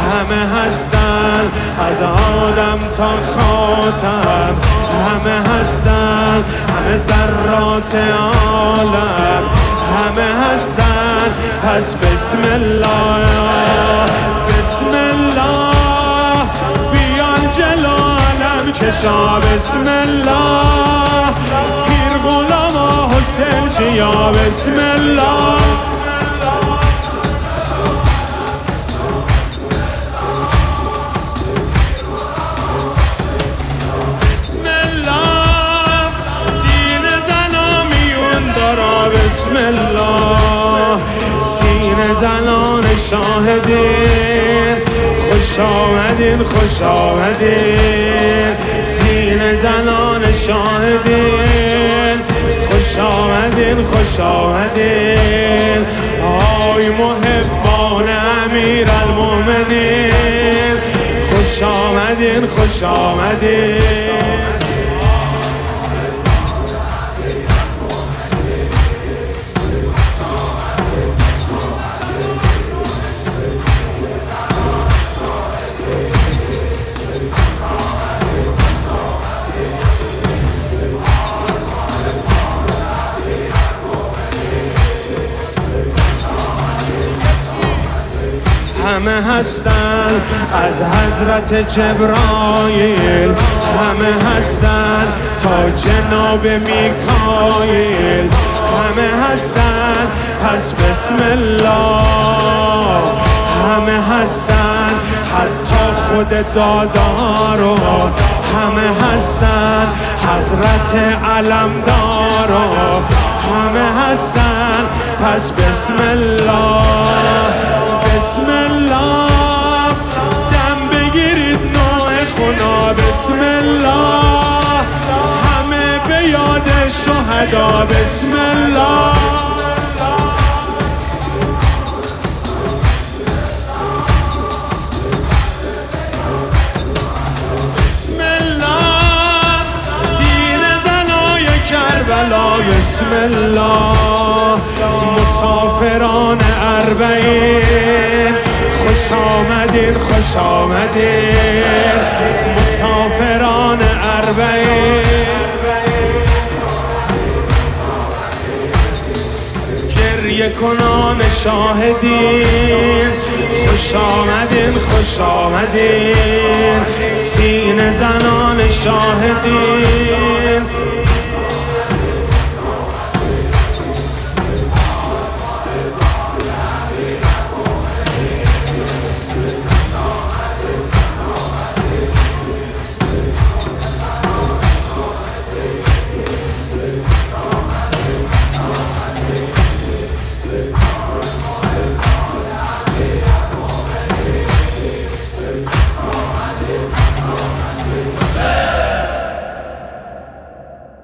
همه هستن از آدم تا خاتم، همه هستن، همه ذرات عالم، همه هستن. پس بسم الله، بسم الله، بیان جلو علم کشا. بسم الله، پیر غلام حسین چیا. بسم الله، بسم الله، سینه زنان شاهدین، خوش آمدین، خوش آمدین. سینه زنان شاهدین، خوش آمدین، خوش آمدین. آی محبان امیرالمومنین، خوش آمدین، خوش آمدین. همه هستن از حضرت جبرائیل، همه هستن تا جناب میکائیل، همه هستن. پس بسم الله، همه هستن حتی خود دادارو، همه هستن حضرت علمدارو، همه هستن. پس بسم الله، بسم الله، دم بگیرید نوح خدا. بسم الله، همه به یاد شهدا. بسم الله، بسم الله، سینه زنای کربلا. بسم الله، مسافران اربعین، خوش آمدین، خوش آمدین. مسافران اربعین، گریه کنان شاهدین، خوش آمدین، خوش آمدین. سینه زنان شاهدین.